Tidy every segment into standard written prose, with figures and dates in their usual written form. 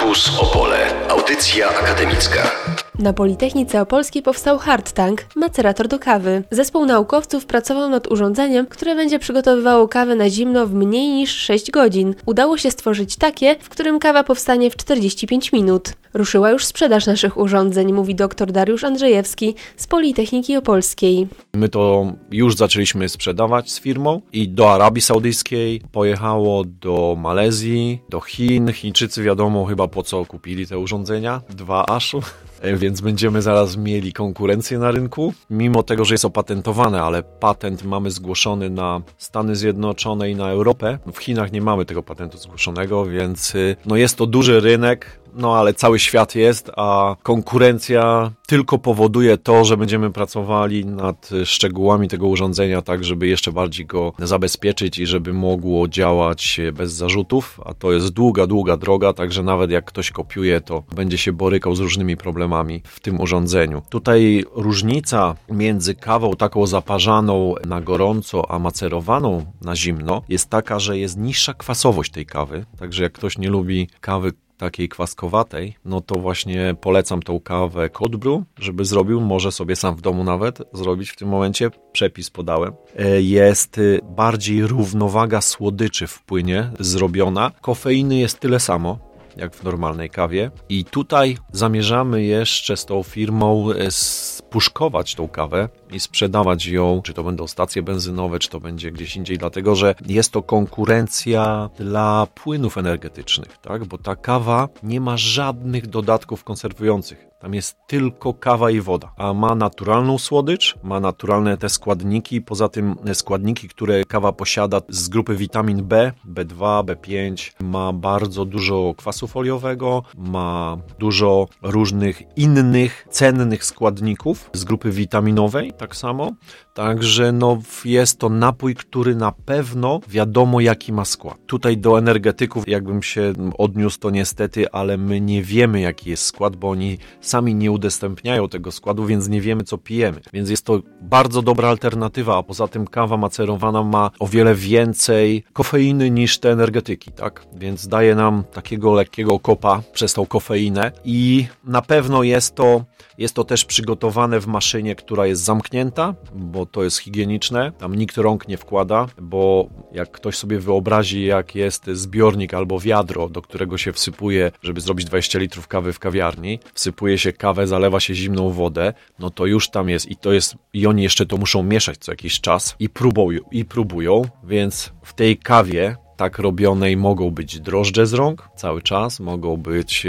Campus Opole. Audycja akademicka. Na Politechnice Opolskiej powstał Hard Tank, macerator do kawy. Zespół naukowców pracował nad urządzeniem, które będzie przygotowywało kawę na zimno w mniej niż 6 godzin. Udało się stworzyć takie, w którym kawa powstanie w 45 minut. Ruszyła już sprzedaż naszych urządzeń, mówi dr Dariusz Andrzejewski z Politechniki Opolskiej. My to już zaczęliśmy sprzedawać z firmą i do Arabii Saudyjskiej, pojechało do Malezji, do Chin. Chińczycy wiadomo chyba po co kupili te urządzenia, 2 aż. Więc będziemy zaraz mieli konkurencję na rynku, mimo tego, że jest opatentowane, ale patent mamy zgłoszony na Stany Zjednoczone i na Europę. W Chinach nie mamy tego patentu zgłoszonego, więc jest to duży rynek, ale cały świat jest, a konkurencja tylko powoduje to, że będziemy pracowali nad szczegółami tego urządzenia, tak żeby jeszcze bardziej go zabezpieczyć i żeby mogło działać bez zarzutów, a to jest długa droga, także nawet jak ktoś kopiuje, to będzie się borykał z różnymi problemami w tym urządzeniu. Tutaj różnica między kawą taką zaparzaną na gorąco, a macerowaną na zimno jest taka, że jest niższa kwasowość tej kawy, także jak ktoś nie lubi kawy takiej kwaskowatej, to właśnie polecam tą kawę cold brew, żeby zrobił, może sobie sam w domu nawet zrobić w tym momencie, przepis podałem. Jest bardziej równowaga słodyczy w płynie zrobiona, kofeiny jest tyle samo jak w normalnej kawie i tutaj zamierzamy jeszcze z tą firmą spuszkować tą kawę i sprzedawać ją, czy to będą stacje benzynowe, czy to będzie gdzieś indziej, dlatego że jest to konkurencja dla płynów energetycznych, tak? Bo ta kawa nie ma żadnych dodatków konserwujących. Tam jest tylko kawa i woda, a ma naturalną słodycz, ma naturalne te składniki, poza tym składniki, które kawa posiada z grupy witamin B, B2, B5, ma bardzo dużo kwasu foliowego, ma dużo różnych innych cennych składników z grupy witaminowej, tak samo. Także jest to napój, który na pewno wiadomo jaki ma skład. Tutaj do energetyków jakbym się odniósł, to niestety, ale my nie wiemy jaki jest skład, bo oni sami nie udostępniają tego składu, więc nie wiemy co pijemy. Więc jest to bardzo dobra alternatywa, a poza tym kawa macerowana ma o wiele więcej kofeiny niż te energetyki, tak? Więc daje nam takiego lekkiego kopa przez tą kofeinę i na pewno jest to też przygotowane w maszynie, która jest zamknięta, bo to jest higieniczne. Tam nikt rąk nie wkłada, bo jak ktoś sobie wyobrazi, jak jest zbiornik albo wiadro, do którego się wsypuje, żeby zrobić 20 litrów kawy w kawiarni, wsypuje się kawę, zalewa się zimną wodę, to już tam jest i oni jeszcze to muszą mieszać co jakiś czas i próbują, więc w tej kawie tak robionej mogą być drożdże z rąk cały czas, mogą być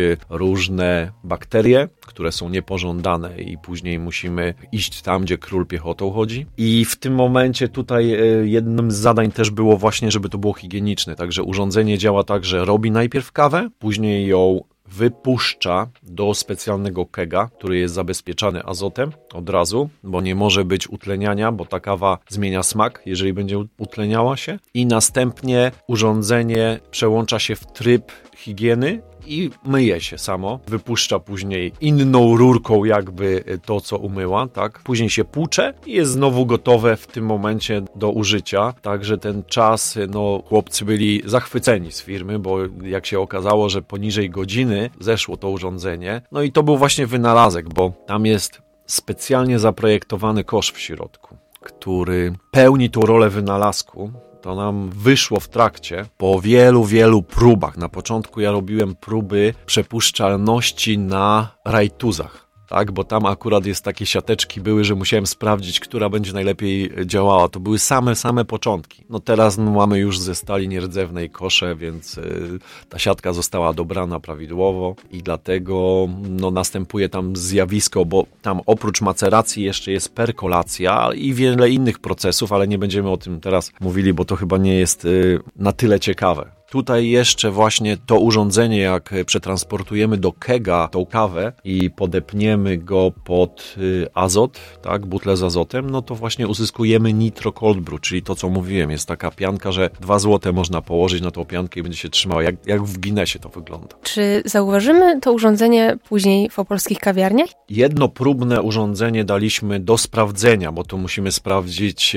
różne bakterie, które są niepożądane i później musimy iść tam, gdzie król piechotą chodzi. I w tym momencie tutaj jednym z zadań też było właśnie, żeby to było higieniczne, także urządzenie działa tak, że robi najpierw kawę, później ją wypuszcza do specjalnego kega, który jest zabezpieczany azotem od razu, bo nie może być utleniania, bo ta kawa zmienia smak, jeżeli będzie utleniała się. I następnie urządzenie przełącza się w tryb higieny i myje się samo. Wypuszcza później inną rurką jakby to, co umyła, tak? Później się płucze i jest znowu gotowe w tym momencie do użycia. Także ten czas, chłopcy byli zachwyceni z firmy, bo jak się okazało, że poniżej godziny zeszło to urządzenie. I to był właśnie wynalazek, bo tam jest specjalnie zaprojektowany kosz w środku, który pełni tą rolę wynalazku. To nam wyszło w trakcie po wielu próbach. Na początku ja robiłem próby przepuszczalności na rajtuzach, tak, bo tam akurat jest takie siateczki były, że musiałem sprawdzić, która będzie najlepiej działała. To były same początki. Teraz mamy już ze stali nierdzewnej kosze, więc ta siatka została dobrana prawidłowo i dlatego następuje tam zjawisko, bo tam oprócz maceracji jeszcze jest perkolacja i wiele innych procesów, ale nie będziemy o tym teraz mówili, bo to chyba nie jest na tyle ciekawe. Tutaj jeszcze właśnie to urządzenie, jak przetransportujemy do kega tą kawę i podepniemy go pod azot, tak, butlę z azotem, to właśnie uzyskujemy nitro cold brew, czyli to, co mówiłem, jest taka pianka, że 2 złote można położyć na tą piankę i będzie się trzymała, jak w Guinnessie to wygląda. Czy zauważymy to urządzenie później w opolskich kawiarniach? Jedno próbne urządzenie daliśmy do sprawdzenia, bo to musimy sprawdzić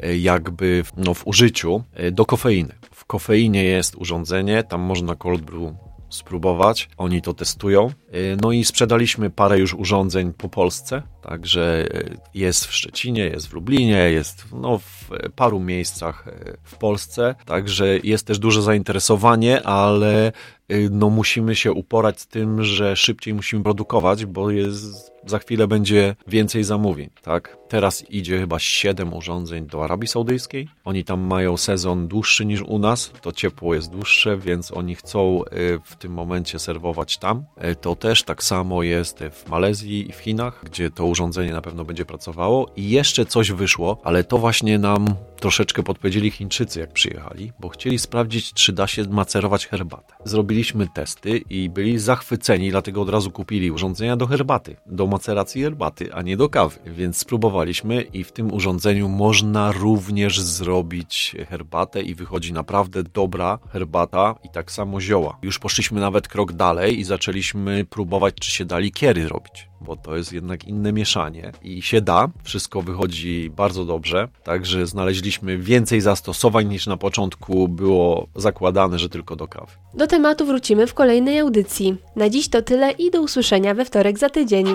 jakby w użyciu do kofeiny. W kofeinie jest urządzenie, tam można cold brew spróbować. Oni to testują. No i sprzedaliśmy parę już urządzeń po Polsce, także jest w Szczecinie, jest w Lublinie, jest w paru miejscach w Polsce, także jest też duże zainteresowanie, ale musimy się uporać z tym, że szybciej musimy produkować, bo za chwilę będzie więcej zamówień, tak? Teraz idzie chyba 7 urządzeń do Arabii Saudyjskiej. Oni tam mają sezon dłuższy niż u nas, to ciepło jest dłuższe, więc oni chcą w tym momencie serwować tam. To też tak samo jest w Malezji i w Chinach, gdzie to urządzenie na pewno będzie pracowało. I jeszcze coś wyszło, ale to właśnie nam troszeczkę podpowiedzieli Chińczycy, jak przyjechali, bo chcieli sprawdzić, czy da się macerować herbatę. Zrobiliśmy testy i byli zachwyceni, dlatego od razu kupili urządzenia do herbaty, do maceracji herbaty, a nie do kawy. Więc spróbowaliśmy i w tym urządzeniu można również zrobić herbatę i wychodzi naprawdę dobra herbata i tak samo zioła. Już poszliśmy nawet krok dalej i zaczęliśmy próbować, czy się da likiery robić, bo to jest jednak inne mieszanie i się da, wszystko wychodzi bardzo dobrze, także znaleźliśmy więcej zastosowań niż na początku było zakładane, że tylko do kawy. Do tematu wrócimy w kolejnej audycji. Na dziś to tyle i do usłyszenia we wtorek za tydzień.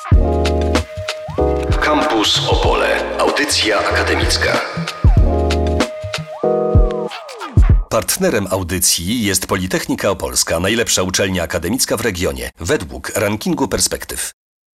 Campus Opole. Audycja akademicka. Partnerem audycji jest Politechnika Opolska, najlepsza uczelnia akademicka w regionie, według rankingu Perspektyw.